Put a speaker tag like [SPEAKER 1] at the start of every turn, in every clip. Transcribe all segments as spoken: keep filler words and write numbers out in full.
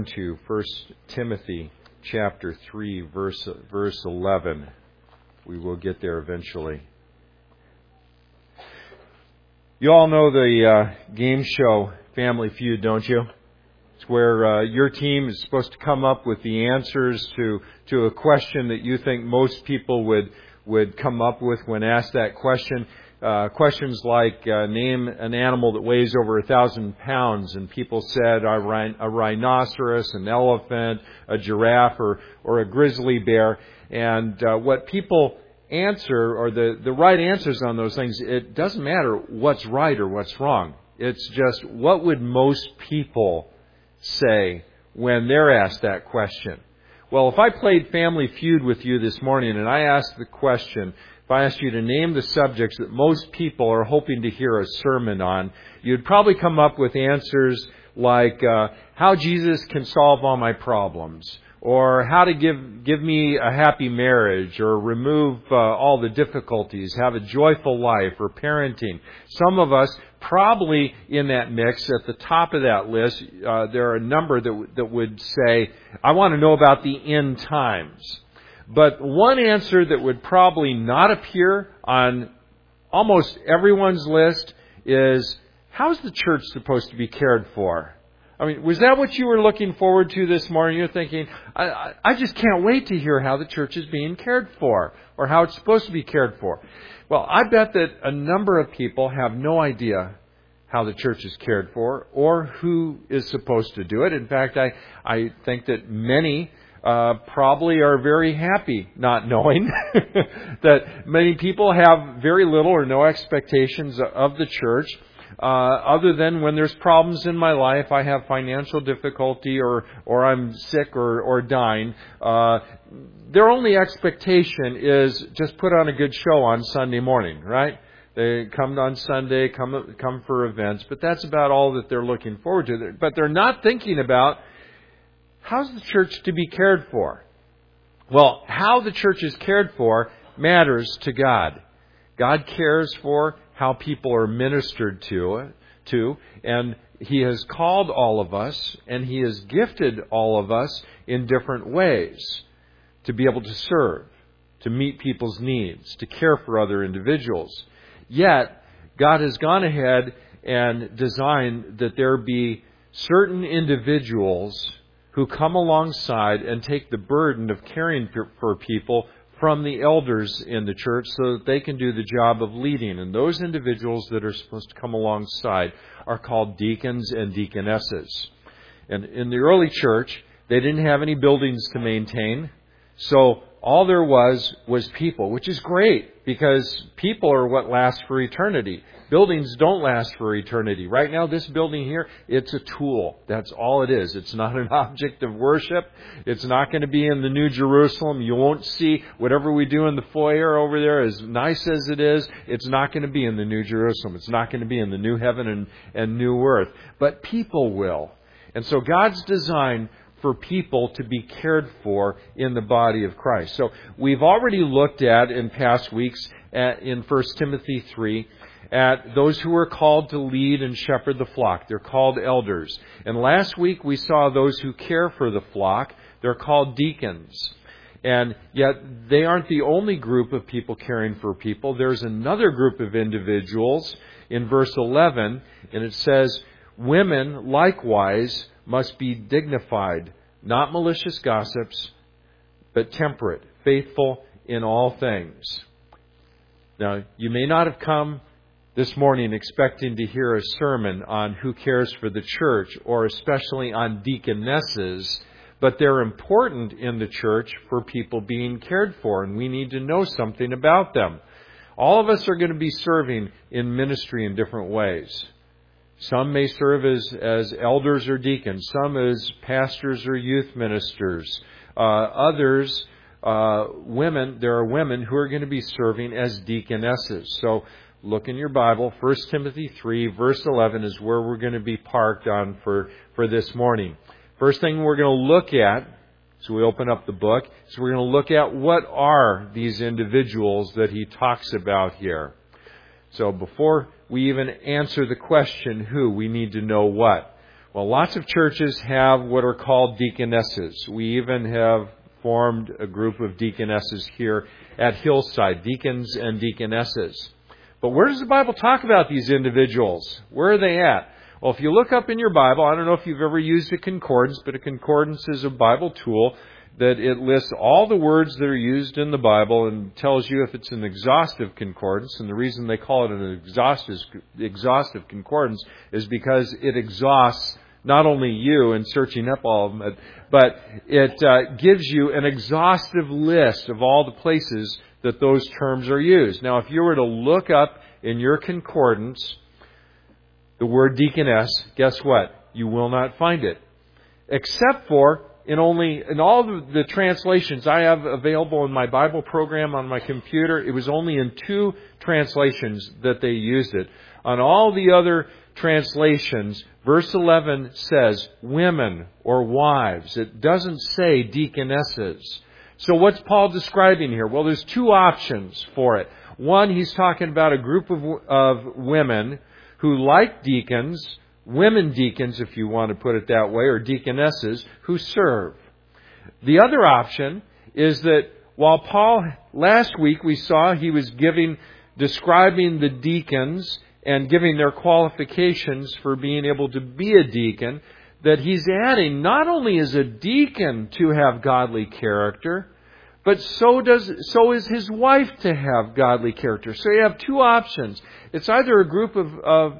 [SPEAKER 1] To First Timothy chapter three, verse verse eleven. We will get there eventually. You all know the uh, game show Family Feud, don't you? It's where uh, your team is supposed to come up with the answers to to a question that you think most people would would come up with when asked that question. Uh, questions like, uh, name an animal that weighs over a thousand pounds, and people said a, rhin- a rhinoceros, an elephant, a giraffe, or, or a grizzly bear. And uh, what people answer, or the, the right answers on those things, it doesn't matter what's right or what's wrong. It's just what would most people say when they're asked that question. Well, if I played Family Feud with you this morning and I asked the question, if I asked you to name the subjects that most people are hoping to hear a sermon on, you'd probably come up with answers like uh, how Jesus can solve all my problems, or how to give give me a happy marriage, or remove uh, all the difficulties, have a joyful life, or parenting. Some of us, probably in that mix, at the top of that list, uh, there are a number that w- that would say, I want to know about the end times. But one answer that would probably not appear on almost everyone's list is, how's the church supposed to be cared for? I mean, was that what you were looking forward to this morning? You're thinking, I, I, I just can't wait to hear how the church is being cared for, or how it's supposed to be cared for. Well, I bet that a number of people have no idea how the church is cared for, or who is supposed to do it. In fact, I, I think that many Uh, probably are very happy not knowing that many people have very little or no expectations of the church, uh, other than when there's problems in my life, I have financial difficulty, or or I'm sick or, or dying. Uh, their only expectation is just put on a good show on Sunday morning, right? They come on Sunday, come come for events, but that's about all that they're looking forward to. But they're not thinking about, how's the church to be cared for? Well, how the church is cared for matters to God. God cares for how people are ministered to, to, and He has called all of us, and He has gifted all of us in different ways to be able to serve, to meet people's needs, to care for other individuals. Yet, God has gone ahead and designed that there be certain individuals who come alongside and take the burden of caring for people from the elders in the church so that they can do the job of leading. And those individuals that are supposed to come alongside are called deacons and deaconesses. And in the early church, they didn't have any buildings to maintain, so all there was was people, which is great because people are what lasts for eternity. Buildings don't last for eternity. Right now, this building here, it's a tool. That's all it is. It's not an object of worship. It's not going to be in the New Jerusalem. You won't see whatever we do in the foyer over there, as nice as it is. It's not going to be in the New Jerusalem. It's not going to be in the new heaven and, and new earth. But people will. And so God's design for people to be cared for in the body of Christ. So we've already looked at in past weeks at, in First Timothy three at those who are called to lead and shepherd the flock. They're called elders. And last week we saw those who care for the flock. They're called deacons. And yet they aren't the only group of people caring for people. There's another group of individuals in verse eleven, and it says, women likewise must be dignified, not malicious gossips, but temperate, faithful in all things. Now, you may not have come this morning expecting to hear a sermon on who cares for the church, or especially on deaconesses, but they're important in the church for people being cared for, and we need to know something about them. All of us are going to be serving in ministry in different ways. Some may serve as, as elders or deacons. Some as pastors or youth ministers. Uh, others, uh, women, there are women who are going to be serving as deaconesses. So look in your Bible. First Timothy three, verse eleven is where we're going to be parked on for, for this morning. First thing we're going to look at, so we open up the book, is we're going to look at what are these individuals that he talks about here. So before we even answer the question who, we need to know what. Well, lots of churches have what are called deaconesses. We even have formed a group of deaconesses here at Hillside, deacons and deaconesses. But where does the Bible talk about these individuals? Where are they at? Well, if you look up in your Bible, I don't know if you've ever used a concordance, but a concordance is a Bible tool that it lists all the words that are used in the Bible and tells you if it's an exhaustive concordance. And the reason they call it an exhaustive, exhaustive concordance is because it exhausts not only you in searching up all of them, but it uh, gives you an exhaustive list of all the places that those terms are used. Now, if you were to look up in your concordance the word deaconess, guess what? You will not find it. Except for in only in all the, the translations I have available in my Bible program on my computer, it was only in two translations that they used it. On all the other translations, verse eleven says women or wives. It doesn't say deaconesses. So what's Paul describing here? Well, there's two options for it. One, he's talking about a group of, of women who, like deacons, women deacons, if you want to put it that way, or deaconesses, who serve. The other option is that while Paul, last week we saw he was giving, describing the deacons and giving their qualifications for being able to be a deacon, that he's adding not only is a deacon to have godly character, but so does so is his wife to have godly character. So you have two options. It's either a group of, of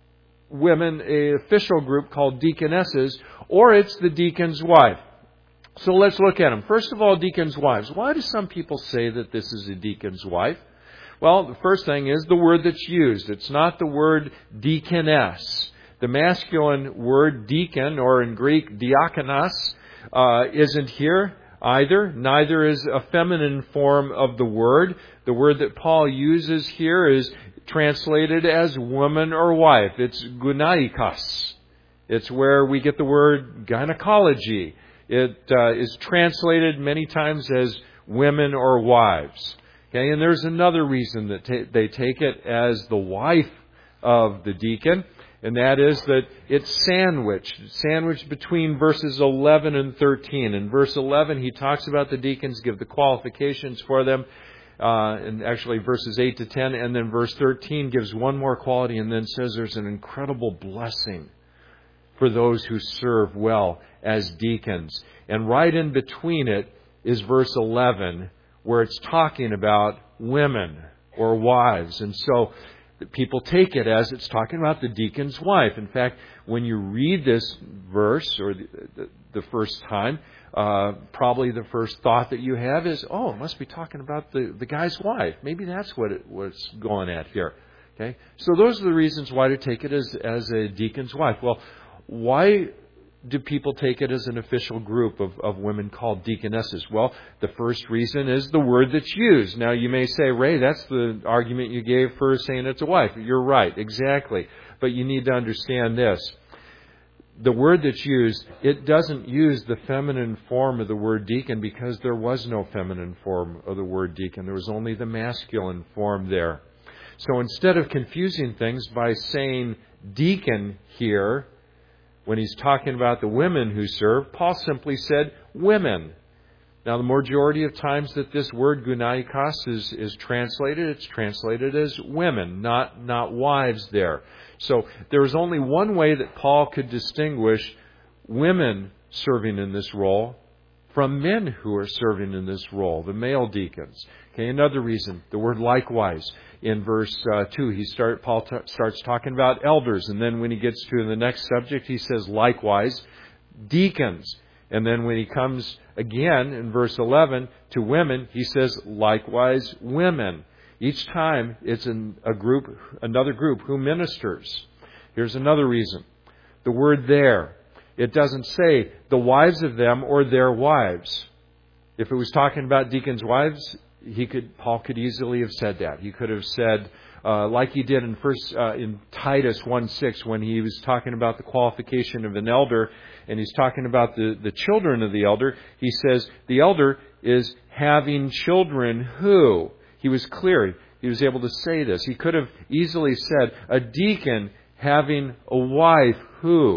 [SPEAKER 1] women, an official group called deaconesses, or it's the deacon's wife. So let's look at them. First of all, deacon's wives. Why do some people say that this is a deacon's wife? Well, the first thing is the word that's used. It's not the word deaconess. The masculine word deacon, or in Greek diakonos, uh, isn't here either. Neither is a feminine form of the word. The word that Paul uses here is translated as woman or wife. It's gynaikos. It's where we get the word gynecology. It uh, is translated many times as women or wives. Okay, and there's another reason that ta- they take it as the wife of the deacon, and that is that it's sandwiched, sandwiched between verses eleven and thirteen. In verse eleven, he talks about the deacons, give the qualifications for them, uh, and actually verses eight to ten, and then verse thirteen gives one more quality and then says there's an incredible blessing for those who serve well as deacons. And right in between it is verse eleven, where it's talking about women or wives. And so people take it as it's talking about the deacon's wife. In fact, when you read this verse, or the, the, the first time, uh, probably the first thought that you have is, oh, it must be talking about the, the guy's wife. Maybe that's what it was going at here. Okay, so those are the reasons why to take it as, as a deacon's wife. Well, why do people take it as an official group of, of women called deaconesses? Well, the first reason is the word that's used. Now, you may say, Ray, that's the argument you gave for saying it's a wife. You're right, exactly. But you need to understand this. The word that's used, it doesn't use the feminine form of the word deacon because there was no feminine form of the word deacon. There was only the masculine form there. So instead of confusing things by saying deacon here, when he's talking about the women who serve, Paul simply said women. Now, the majority of times that this word gynaikos is, is translated, it's translated as women, not, not wives there. So there was only one way that Paul could distinguish women serving in this role from men who are serving in this role, the male deacons. Okay, another reason, the word likewise. In verse uh, two, he start, Paul t- starts talking about elders. And then when he gets to the next subject, he says likewise deacons. And then when he comes again in verse eleven to women, he says likewise women. Each time it's in a group, another group who ministers. Here's another reason. The word there. It doesn't say the wives of them or their wives. If it was talking about deacons' wives, he could Paul could easily have said that. He could have said, uh, like he did in first uh, in Titus one six, when he was talking about the qualification of an elder, and he's talking about the, the children of the elder. He says the elder is having children who. He was clear. He was able to say this. He could have easily said a deacon having a wife who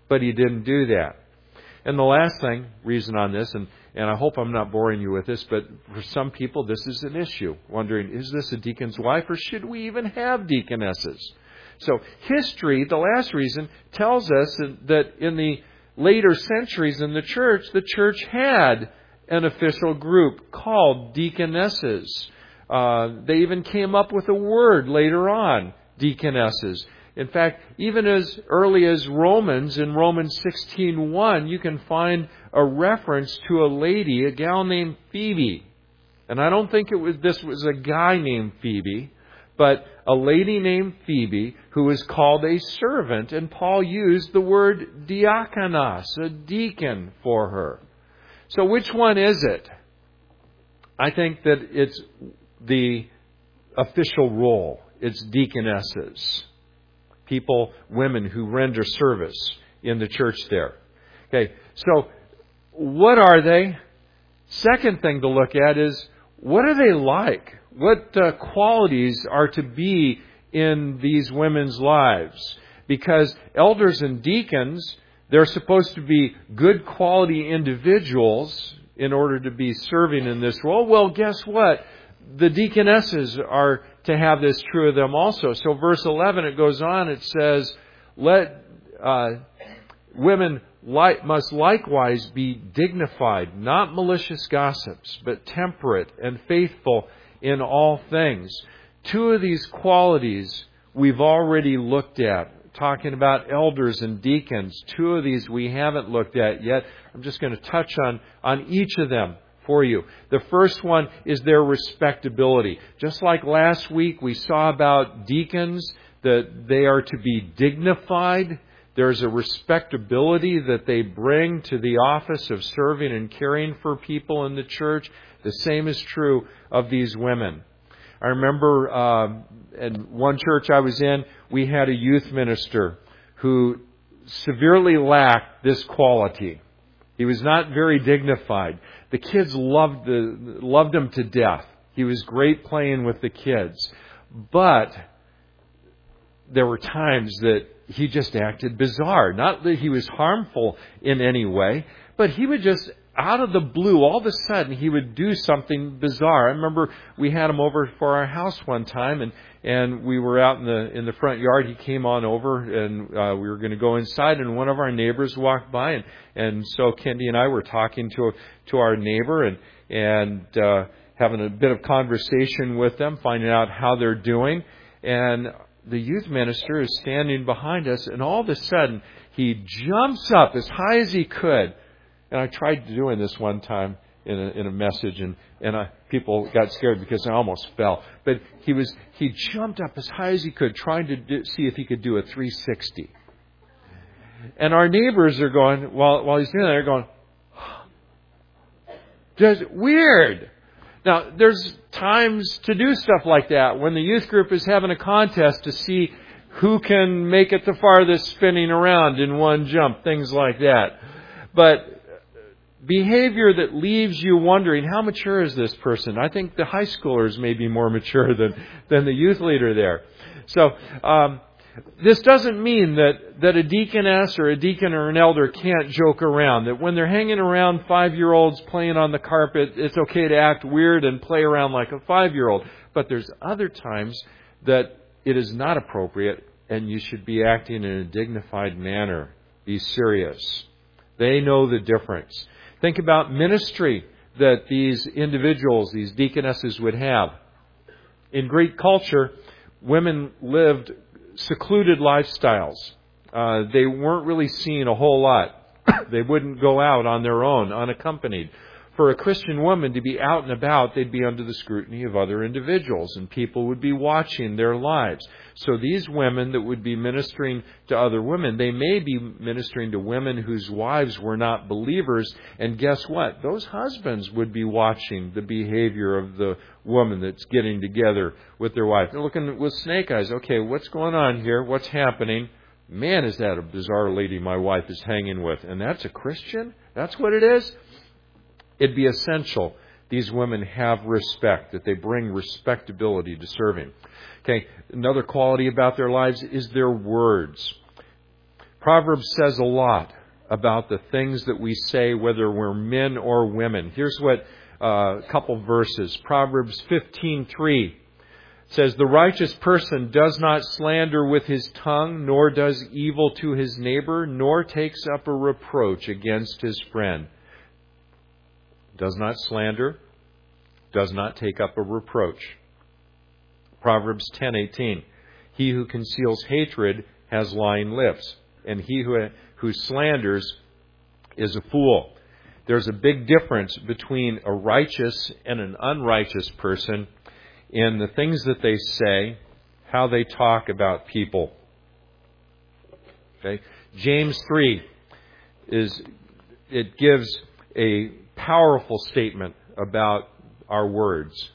[SPEAKER 1] but he didn't do that. And the last thing, reason on this, and, and I hope I'm not boring you with this, but for some people this is an issue. Wondering, is this a deacon's wife or should we even have deaconesses? So history, the last reason, tells us that in the later centuries in the church, the church had an official group called deaconesses. Uh, they even came up with a word later on, deaconesses. In fact, even as early as Romans, in Romans sixteen one, you can find a reference to a lady, a gal named Phoebe. And I don't think it was this was a guy named Phoebe, but a lady named Phoebe who was called a servant. And Paul used the word diakonos, a deacon, for her. So which one is it? I think that it's the official role. It's deaconesses. People, women who render service in the church there. Okay, so what are they? Second thing to look at is, what are they like? What uh, qualities are to be in these women's lives? Because elders and deacons, they're supposed to be good quality individuals in order to be serving in this role. Well, guess what? The deaconesses are to have this true of them also. So verse eleven, it goes on, it says, let uh, women li- must likewise be dignified, not malicious gossips, but temperate and faithful in all things. Two of these qualities we've already looked at, talking about elders and deacons. Two of these we haven't looked at yet. I'm just going to touch on, on each of them for you. The first one is their respectability. Just like last week we saw about deacons, that they are to be dignified. There's a respectability that they bring to the office of serving and caring for people in the church. The same is true of these women. I remember uh, in one church I was in, we had a youth minister who severely lacked this quality. He was not very dignified. The kids loved the, loved him to death. He was great playing with the kids. But there were times that he just acted bizarre. Not that he was harmful in any way, but he would just, out of the blue, all of a sudden, he would do something bizarre. I remember we had him over for our house one time, and, and we were out in the in the front yard. He came on over, and uh, we were going to go inside, and one of our neighbors walked by, and, and so Kendi and I were talking to to our neighbor and and uh, having a bit of conversation with them, finding out how they're doing. And the youth minister is standing behind us, and all of a sudden, he jumps up as high as he could. And I tried doing this one time in a, in a message, and, and I, people got scared because I almost fell. But he was he jumped up as high as he could, trying to do, see if he could do a three sixty. And our neighbors are going, while, while he's doing that, they're going, just weird. Now, there's times to do stuff like that when the youth group is having a contest to see who can make it the farthest spinning around in one jump, things like that. But behavior that leaves you wondering, how mature is this person? I think the high schoolers may be more mature than, than the youth leader there. So um, this doesn't mean that, that a deaconess or a deacon or an elder can't joke around. That when they're hanging around five-year-olds playing on the carpet, it's okay to act weird and play around like a five-year-old. But there's other times that it is not appropriate and you should be acting in a dignified manner. Be serious. They know the difference. Think about ministry that these individuals, these deaconesses would have. In Greek culture, women lived secluded lifestyles. Uh, they weren't really seen a whole lot. They wouldn't go out on their own, unaccompanied. For a Christian woman to be out and about, they'd be under the scrutiny of other individuals, and people would be watching their lives. So these women that would be ministering to other women, they may be ministering to women whose wives were not believers, and guess what? Those husbands would be watching the behavior of the woman that's getting together with their wife. They're looking with snake eyes. Okay, what's going on here? What's happening? Man, is that a bizarre lady my wife is hanging with. And that's a Christian? That's what it is? It'd be essential these women have respect, that they bring respectability to serving. Okay, another quality about their lives is their words. Proverbs says a lot about the things that we say, whether we're men or women. Here's what uh, a couple verses. Proverbs fifteen three says, "The righteous person does not slander with his tongue, nor does evil to his neighbor, nor takes up a reproach against his friend." Does not slander, does not take up a reproach. Proverbs ten eighteen, "He who conceals hatred has lying lips, and he who, who slanders is a fool." There's a big difference between a righteous and an unrighteous person in the things that they say, how they talk about people. Okay? James three is it gives a powerful statement about our words.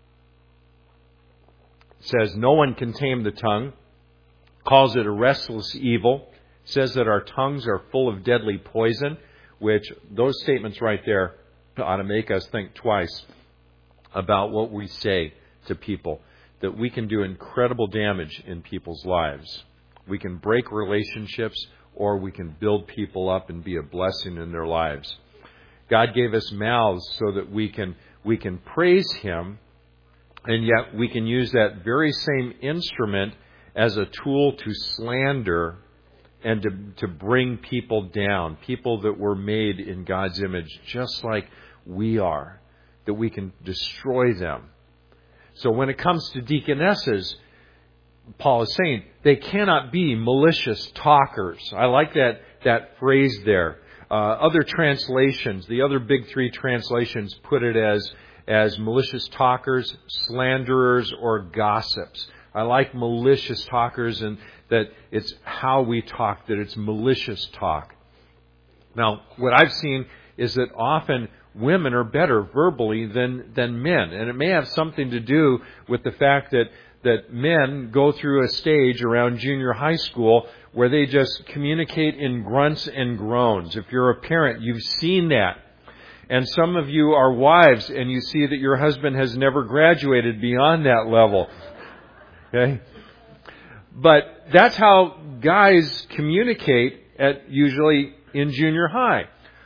[SPEAKER 1] It says, "No one can tame the tongue," calls it a restless evil, says that our tongues are full of deadly poison, which those statements right there ought to make us think twice about what we say to people, that we can do incredible damage in people's lives. We can break relationships, or we can build people up and be a blessing in their lives. God gave us mouths so that we can we can praise Him, and yet we can use that very same instrument as a tool to slander and to, to bring people down, people that were made in God's image, just like we are, that we can destroy them. So when it comes to deaconesses, Paul is saying they cannot be malicious talkers. I like that, that phrase there. Uh, other translations, the other big three translations put it as, as malicious talkers, slanderers, or gossips. I like malicious talkers, and that it's how we talk, that it's malicious talk. Now, what I've seen is that often women are better verbally than, than men. And it may have something to do with the fact that, that men go through a stage around junior high school where they just communicate in grunts and groans. If you're a parent, you've seen that. And some of you are wives, and you see that your husband has never graduated beyond that level. Okay? But that's how guys communicate at usually in junior high.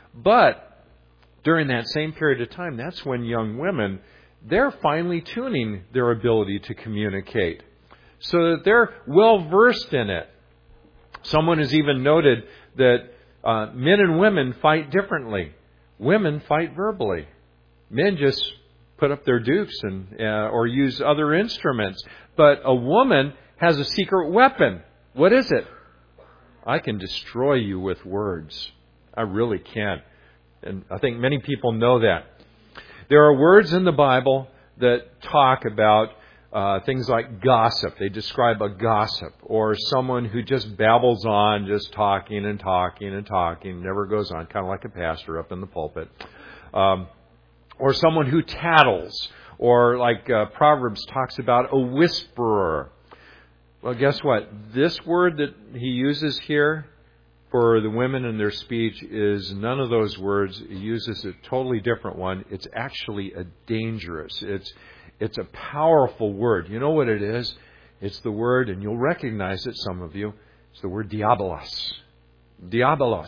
[SPEAKER 1] But during that same period of time, that's when young women, they're finely tuning their ability to communicate so that they're well versed in it. Someone has even noted that uh, men and women fight differently. Women fight verbally. Men just put up their dukes and uh, or use other instruments. But a woman has a secret weapon. What is it? I can destroy you with words. I really can. And I think many people know that. There are words in the Bible that talk about uh, things like gossip. They describe a gossip, or someone who just babbles on, just talking and talking and talking, never goes on, kind of like a pastor up in the pulpit. Um, or someone who tattles, or like uh, Proverbs talks about a whisperer. Well, guess what? This word that he uses here for the women in their speech is none of those words. He uses a totally different one. It's actually a dangerous. It's it's a powerful word. You know what it is? It's the word, and you'll recognize it, some of you. It's the word diabolos. Diabolos.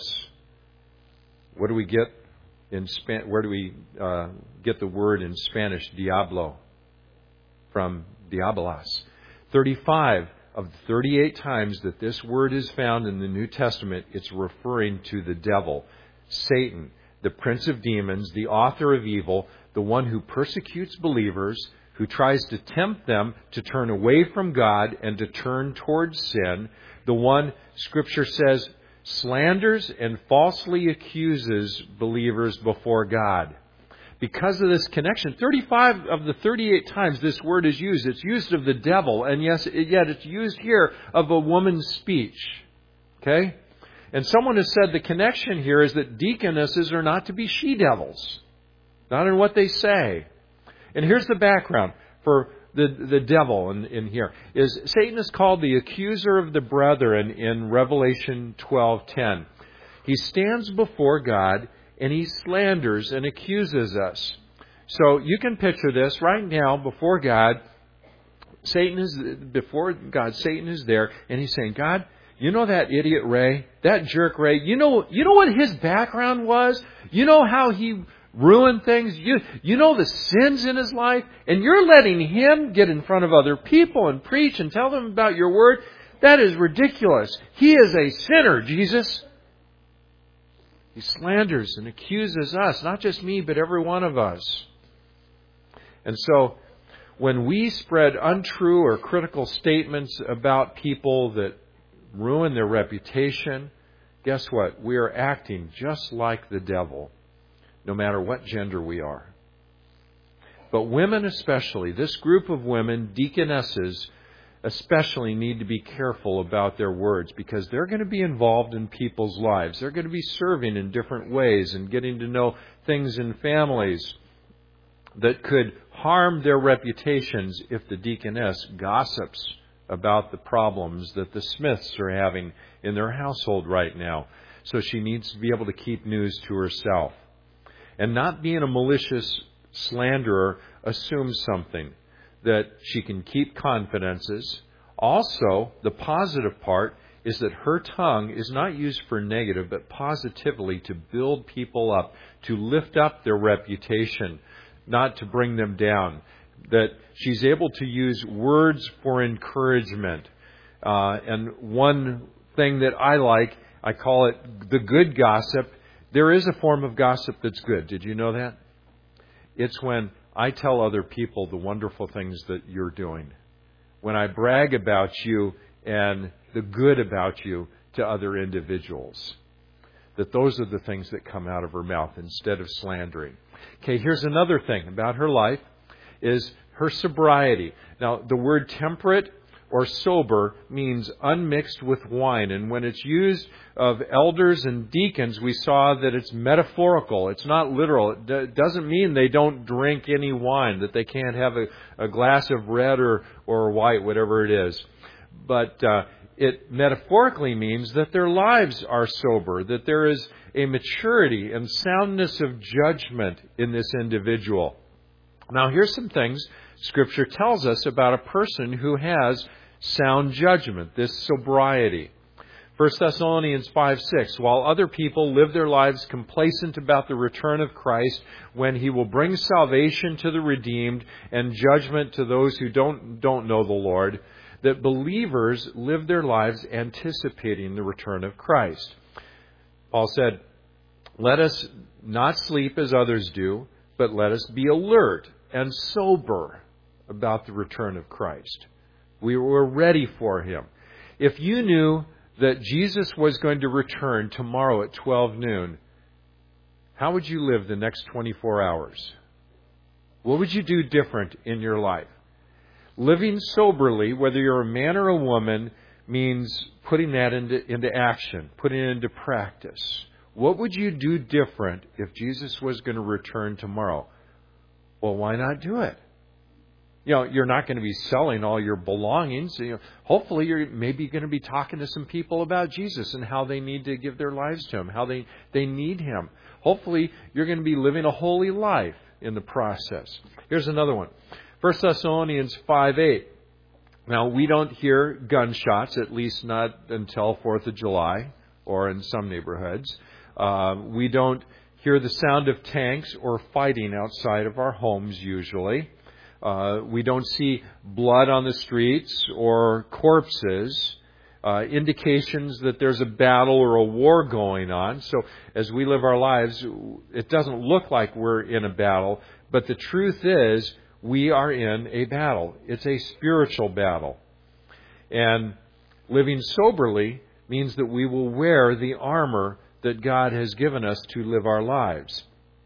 [SPEAKER 1] What do we get in Span? Where do we uh, get the word in Spanish, diablo? From diabolos. Thirty-five of the thirty-eight times that this word is found in the New Testament, it's referring to the devil, Satan, the prince of demons, the author of evil, the one who persecutes believers, who tries to tempt them to turn away from God and to turn towards sin, the one, Scripture says, slanders and falsely accuses believers before God. Because of this connection, thirty-five of the thirty-eight times this word is used, it's used of the devil, and yes, yet it's used here of a woman's speech. Okay? And someone has said the connection here is that deaconesses are not to be she-devils. Not in what they say. And here's the background for the, the devil in, in here. Is Satan is called the accuser of the brethren in Revelation twelve ten. He stands before God and he slanders and accuses us. So you can picture this right now before God. Satan is before God. Satan is there, and he's saying, "God, You know that idiot Ray? That jerk Ray? You know, you know what his background was? You know how he ruined things? You, you know the sins in his life? And you're letting him get in front of other people and preach and tell them about your word? That is ridiculous. He is a sinner, Jesus. He slanders and accuses us, not just me, but every one of us. And so, when we spread untrue or critical statements about people that ruin their reputation, guess what? We are acting just like the devil, no matter what gender we are. But women especially, this group of women, deaconesses, especially need to be careful about their words because they're going to be involved in people's lives. They're going to be serving in different ways and getting to know things in families that could harm their reputations if the deaconess gossips about the problems that the Smiths are having in their household right now. So she needs to be able to keep news to herself. And not being a malicious slanderer assumes something, that she can keep confidences. Also, the positive part is that her tongue is not used for negative, but positively to build people up, to lift up their reputation, not to bring them down. That she's able to use words for encouragement. Uh, and one thing that I like, I call it the good gossip. There is a form of gossip that's good. Did you know that? It's when I tell other people the wonderful things that you're doing. When I brag about you and the good about you to other individuals. That those are the things that come out of her mouth instead of slandering. Okay, here's another thing about her life is her sobriety. Now, the word temperate or sober means unmixed with wine. And when it's used of elders and deacons, we saw that it's metaphorical. It's not literal. It d- doesn't mean they don't drink any wine, that they can't have a, a glass of red or, or white, whatever it is. But uh, it metaphorically means that their lives are sober, that there is a maturity and soundness of judgment in this individual. Now, here's some things Scripture tells us about a person who has sound judgment, this sobriety. First Thessalonians five six, while other people live their lives complacent about the return of Christ, when He will bring salvation to the redeemed and judgment to those who don't, don't know the Lord, that believers live their lives anticipating the return of Christ. Paul said, let us not sleep as others do, but let us be alert and sober about the return of Christ. We were ready for Him. If you knew that Jesus was going to return tomorrow at twelve noon, how would you live the next twenty-four hours? What would you do different in your life? Living soberly, whether you're a man or a woman, means putting that into, into action, putting it into practice. What would you do different if Jesus was going to return tomorrow? Well, why not do it? You know, you're not going to be selling all your belongings. You know, hopefully, you're maybe going to be talking to some people about Jesus and how they need to give their lives to Him, how they, they need Him. Hopefully, you're going to be living a holy life in the process. Here's another one. First Thessalonians five eight. Now, we don't hear gunshots, at least not until fourth of July or in some neighborhoods. Uh, we don't hear the sound of tanks or fighting outside of our homes usually. Uh, we don't see blood on the streets or corpses, uh, indications that there's a battle or a war going on. So as we live our lives, it doesn't look like we're in a battle, but the truth is we are in a battle. It's a spiritual battle. And living soberly means that we will wear the armor that God has given us to live our lives.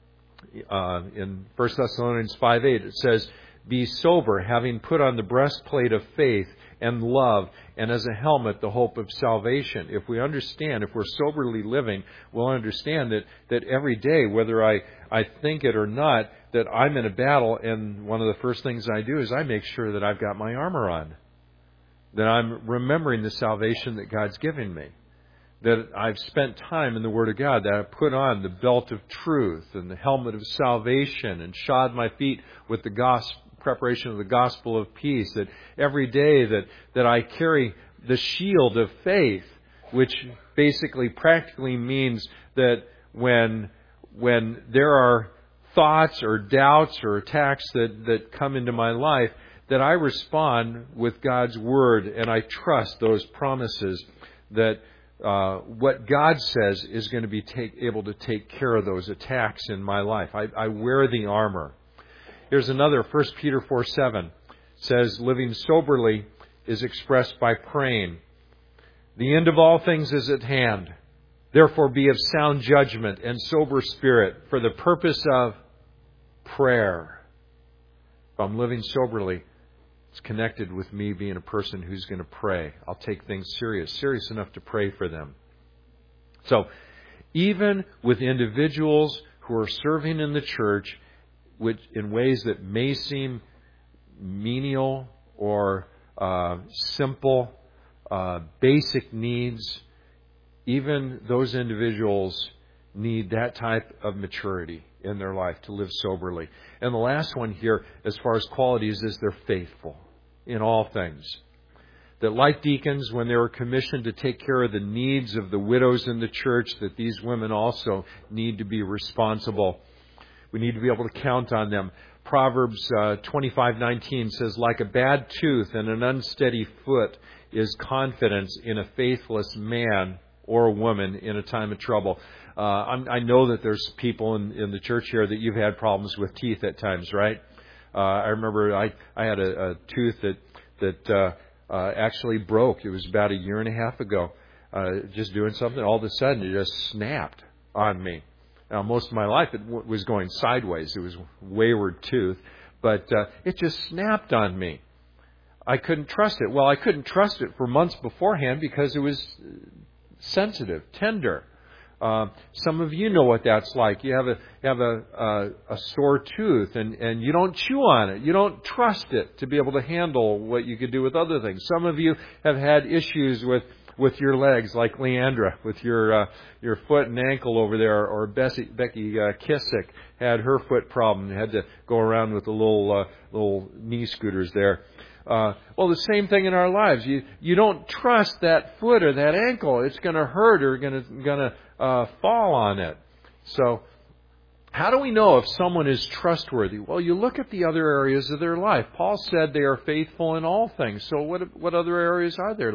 [SPEAKER 1] Uh, in First Thessalonians five eight, it says, be sober, having put on the breastplate of faith and love, and as a helmet, the hope of salvation. If we understand, if we're soberly living, we'll understand that, that every day, whether I, I think it or not, that I'm in a battle, and one of the first things I do is I make sure that I've got my armor on, that I'm remembering the salvation that God's giving me, that I've spent time in the Word of God, that I've put on the belt of truth and the helmet of salvation and shod my feet with the gospel, preparation of the gospel of peace, that every day that, that I carry the shield of faith which basically practically means that when when there are thoughts or doubts or attacks that, that come into my life, that I respond with God's Word and I trust those promises that uh, what God says is going to be take, able to take care of those attacks in my life. I, I wear the armor. Here's another, First Peter four seven says, living soberly is expressed by praying. The end of all things is at hand. Therefore be of sound judgment and sober spirit for the purpose of prayer. If I'm living soberly, it's connected with me being a person who's going to pray. I'll take things serious, serious enough to pray for them. So, even with individuals who are serving in the church, which in ways that may seem menial or uh, simple, uh, basic needs, even those individuals need that type of maturity in their life to live soberly. And the last one here, as far as qualities, is they're faithful in all things. That like deacons, when they were commissioned to take care of the needs of the widows in the church, that these women also need to be responsible. We need to be able to count on them. Proverbs uh, twenty-five nineteen says, like a bad tooth and an unsteady foot is confidence in a faithless man or a woman in a time of trouble. Uh, I'm, I know that there's people in, in the church here that you've had problems with teeth at times, right? Uh, I remember I, I had a, a tooth that that uh, uh, actually broke. It was about a year and a half ago. Uh, just doing something, all of a sudden it just snapped on me. Now, most of my life it w- was going sideways. It was a wayward tooth, but uh, it just snapped on me. I couldn't trust it. Well, I couldn't trust it for months beforehand because it was sensitive, tender. Uh, some of you know what that's like. You have a you have a, a, a sore tooth, and, and you don't chew on it. You don't trust it to be able to handle what you could do with other things. Some of you have had issues with, with your legs, like Leandra, with your uh, your foot and ankle over there, or Bessie, Becky uh, Kissick had her foot problem. Had to go around with the little uh, little knee scooters there. Uh, well, the same thing in our lives. You you don't trust that foot or that ankle. It's going to hurt or going to going to uh, fall on it. So, how do we know if someone is trustworthy? Well, you look at the other areas of their life. Paul said they are faithful in all things. So, what what other areas are there?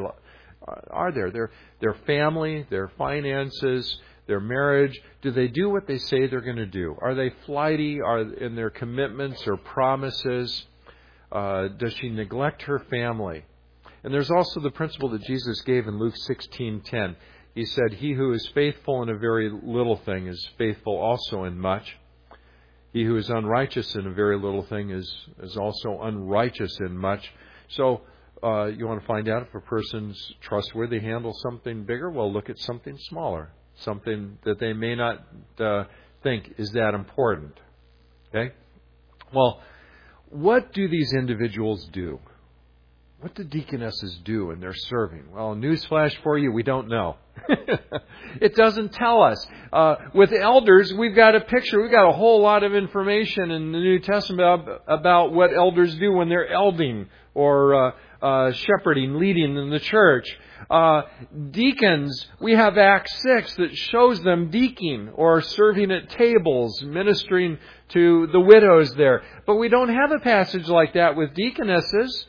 [SPEAKER 1] Are there their their family, their finances, their marriage? Do they do what they say they're going to do? Are they flighty? Are in their commitments or promises? Uh, does she neglect her family? And there's also the principle that Jesus gave in Luke sixteen ten. He said, he who is faithful in a very little thing is faithful also in much. He who is unrighteous in a very little thing is, is also unrighteous in much. So uh, you want to find out if a person's trustworthy, handle something bigger? Well, look at something smaller, something that they may not uh, think is that important. Okay? Well, what do these individuals do? What do deaconesses do in their serving? Well, newsflash for you, we don't know. It doesn't tell us. Uh, with elders, we've got a picture. We've got a whole lot of information in the New Testament about, about what elders do when they're elding or uh, uh, shepherding, leading in the church. Uh, deacons, we have Acts six that shows them deaconing or serving at tables, ministering to the widows there. But we don't have a passage like that with deaconesses.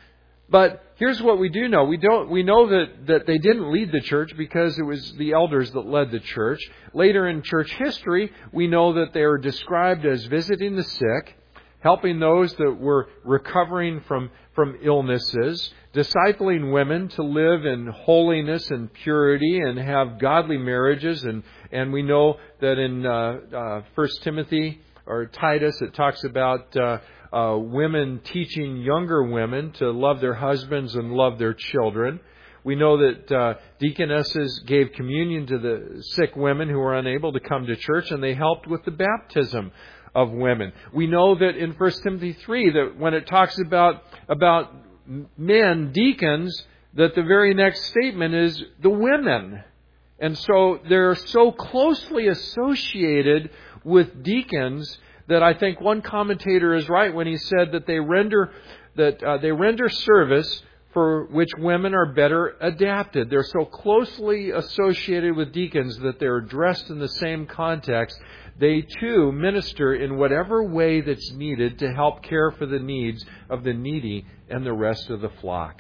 [SPEAKER 1] But here's what we do know. We don't. We know that, that they didn't lead the church because it was the elders that led the church. Later in church history, we know that they are described as visiting the sick, helping those that were recovering from, from illnesses, discipling women to live in holiness and purity and have godly marriages. And, and we know that in uh, uh, First Timothy or Titus, it talks about Uh, Uh, women teaching younger women to love their husbands and love their children. We know that uh, deaconesses gave communion to the sick women who were unable to come to church, and they helped with the baptism of women. We know that in First Timothy three, that when it talks about about men, deacons, that the very next statement is the women. And so they're so closely associated with deacons that I think one commentator is right when he said that they render that uh, they render service for which women are better adapted. They're so closely associated with deacons that they're dressed in the same context. They too minister in whatever way that's needed to help care for the needs of the needy and the rest of the flock.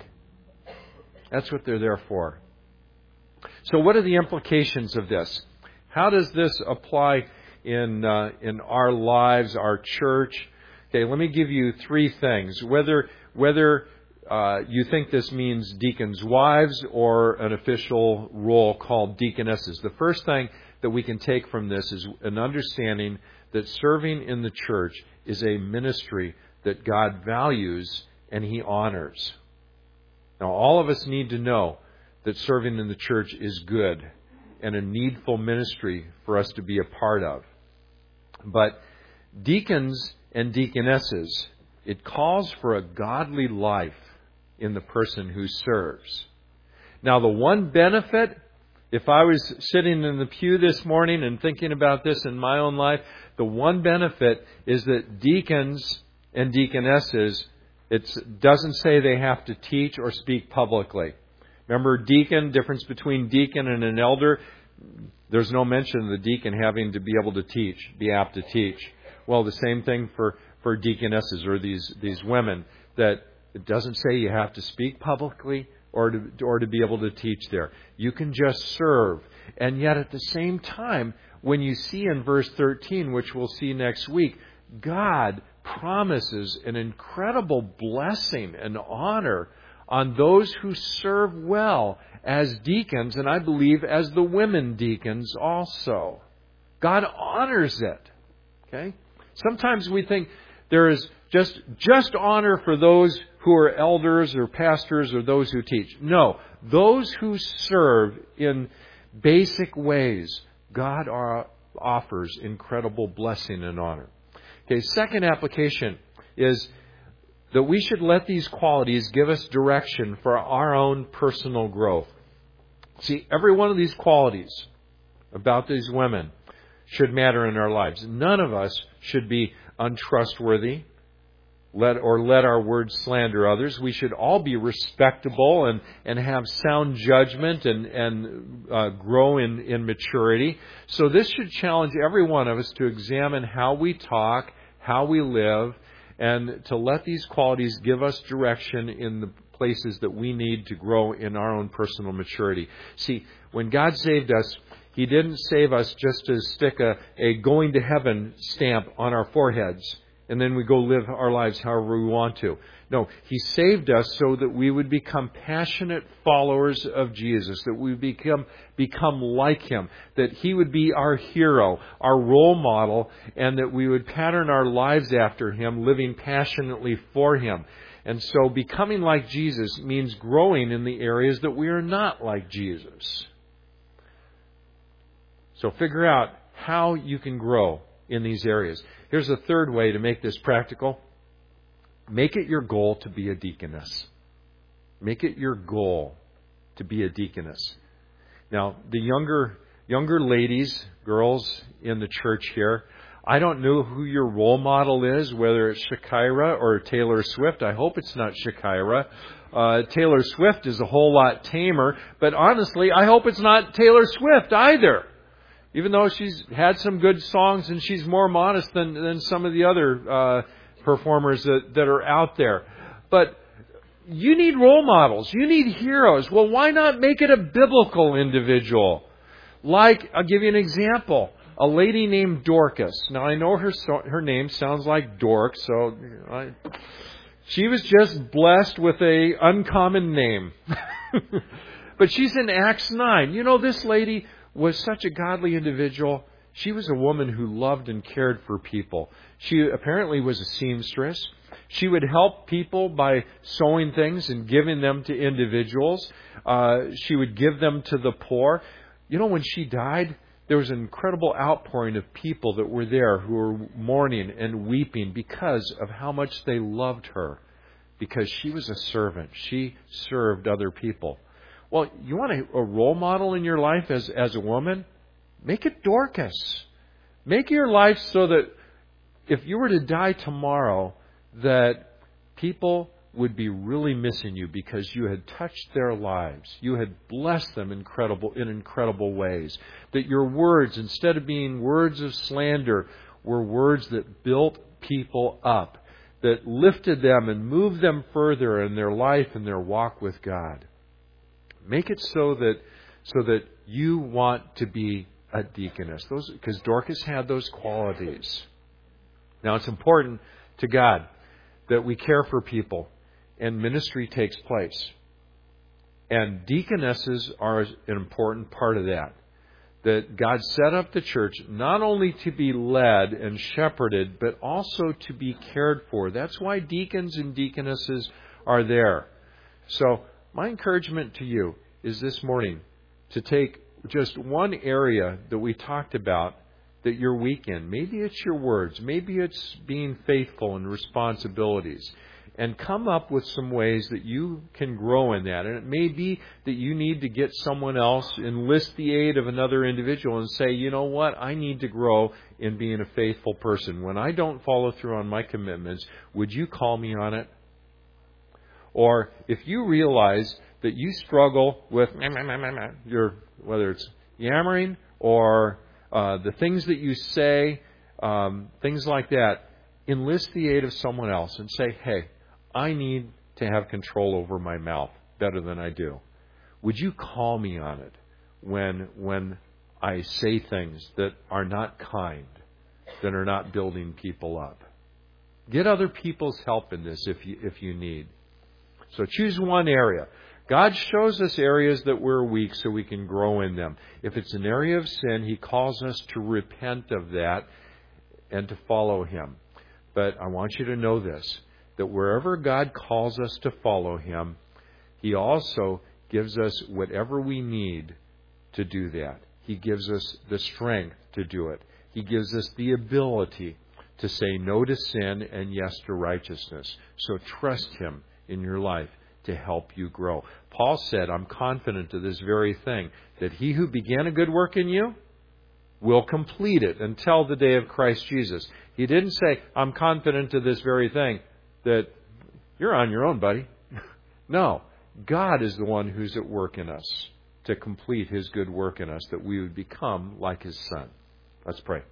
[SPEAKER 1] That's what they're there for. So what are the implications of this? How does this apply in uh, in our lives, our church? Okay, let me give you three things. Whether whether uh, you think this means deacons' wives or an official role called deaconesses. The first thing that we can take from this is an understanding that serving in the church is a ministry that God values and He honors. Now, all of us need to know that serving in the church is good and a needful ministry for us to be a part of. But deacons and deaconesses, it calls for a godly life in the person who serves. Now, the one benefit, if I was sitting in the pew this morning and thinking about this in my own life, the one benefit is that deacons and deaconesses, it doesn't say they have to teach or speak publicly. Remember, deacon, difference between deacon and an elder, there's no mention of the deacon having to be able to teach, be apt to teach. Well, the same thing for, for deaconesses or these, these women, that it doesn't say you have to speak publicly or to, or to be able to teach there. You can just serve. And yet at the same time, when you see in verse thirteen, which we'll see next week, God promises an incredible blessing and honor on those who serve well as deacons, and I believe as the women deacons also. God honors it. Okay? Sometimes we think there is just, just honor for those who are elders or pastors or those who teach. No, those who serve in basic ways, God are, offers incredible blessing and honor. Okay, second application is that we should let these qualities give us direction for our own personal growth. See, every one of these qualities about these women should matter in our lives. None of us should be untrustworthy let or let our words slander others. We should all be respectable and, and have sound judgment and, and uh, grow in, in maturity. So this should challenge every one of us to examine how we talk, how we live, and to let these qualities give us direction in the places that we need to grow in our own personal maturity. See, when God saved us, He didn't save us just to stick a, a going to heaven stamp on our foreheads and then we go live our lives however we want to. No, He saved us so that we would become passionate followers of Jesus, that we become become like Him, that He would be our hero, our role model, and that we would pattern our lives after Him, living passionately for Him. And so becoming like Jesus means growing in the areas that we are not like Jesus. So figure out how you can grow in these areas. Here's a third way to make this practical. Make it your goal to be a deaconess. Make it your goal to be a deaconess. Now, the younger younger ladies, girls in the church here, I don't know who your role model is, whether it's Shakira or Taylor Swift. I hope it's not Shakira. Uh, Taylor Swift is a whole lot tamer, but honestly, I hope it's not Taylor Swift either. Even though she's had some good songs and she's more modest than, than some of the other uh, performers that, that are out there. But you need role models. You need heroes. Well, why not make it a biblical individual? Like, I'll give you an example. A lady named Dorcas. Now, I know her her name sounds like dork, so I, she was just blessed with a uncommon name. But she's in Acts nine. You know, this lady was such a godly individual. She was a woman who loved and cared for people. She apparently was a seamstress. She would help people by sewing things and giving them to individuals. Uh, she would give them to the poor. You know, when she died, there was an incredible outpouring of people that were there who were mourning and weeping because of how much they loved her. Because she was a servant. She served other people. Well, you want a, a role model in your life as, as a woman? Make it Dorcas. Make your life so that if you were to die tomorrow, that people would be really missing you because you had touched their lives. You had blessed them incredible in incredible ways. That your words, instead of being words of slander, were words that built people up, that lifted them and moved them further in their life and their walk with God. Make it so that so that you want to be a deaconess. Those, because Dorcas had those qualities. Now, it's important to God that we care for people and ministry takes place. And deaconesses are an important part of that. That God set up the church not only to be led and shepherded, but also to be cared for. That's why deacons and deaconesses are there. So my encouragement to you is this morning to take just one area that we talked about that you're weak in. Maybe it's your words. Maybe it's being faithful in responsibilities. And come up with some ways that you can grow in that. And it may be that you need to get someone else, enlist the aid of another individual and say, you know what, I need to grow in being a faithful person. When I don't follow through on my commitments, would you call me on it? Or if you realize that you struggle with your, whether it's yammering or uh, the things that you say, um, things like that, enlist the aid of someone else and say, hey, I need to have control over my mouth better than I do. Would you call me on it when when I say things that are not kind, that are not building people up? Get other people's help in this if you if you need. So choose one area. God shows us areas that we're weak so we can grow in them. If it's an area of sin, He calls us to repent of that and to follow Him. But I want you to know this, that wherever God calls us to follow Him, He also gives us whatever we need to do that. He gives us the strength to do it. He gives us the ability to say no to sin and yes to righteousness. So trust Him in your life to help you grow. Paul said, I'm confident of this very thing, that He who began a good work in you will complete it until the day of Christ Jesus. He didn't say, I'm confident of this very thing, that you're on your own, buddy. No, God is the one who's at work in us to complete His good work in us, that we would become like His Son. Let's pray.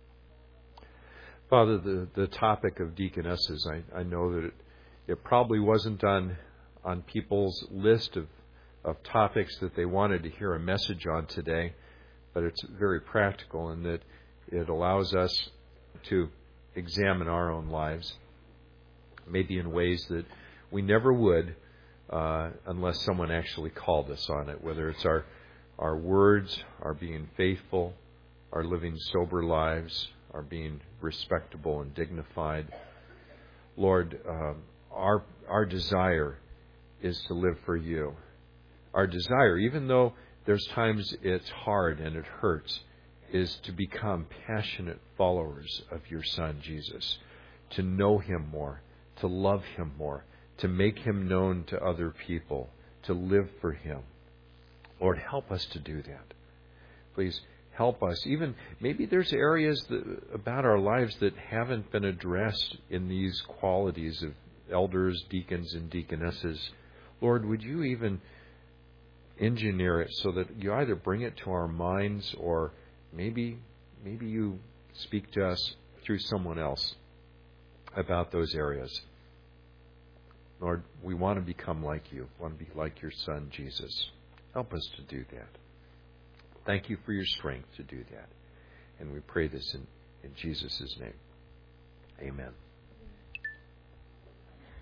[SPEAKER 1] Father, the, the topic of deaconesses, I, I know that it, it probably wasn't on, on people's list of, of topics that they wanted to hear a message on today, but it's very practical in that it allows us to examine our own lives, maybe in ways that we never would uh, unless someone actually called us on it, whether it's our our words, our being faithful, our living sober lives, our being respectable and dignified. Lord, um, our our desire is to live for You. Our desire, even though there's times it's hard and it hurts, is to become passionate followers of Your Son, Jesus, to know Him more, to love Him more, to make Him known to other people, to live for Him. Lord, help us to do that. Please help us. Even maybe there's areas that, about our lives that haven't been addressed in these qualities of elders, deacons, and deaconesses. Lord, would You even engineer it so that You either bring it to our minds, or maybe maybe You speak to us through someone else about those areas. Lord, we want to become like You. We want to be like Your Son, Jesus. Help us to do that. Thank You for Your strength to do that. And we pray this in, in Jesus' name. Amen.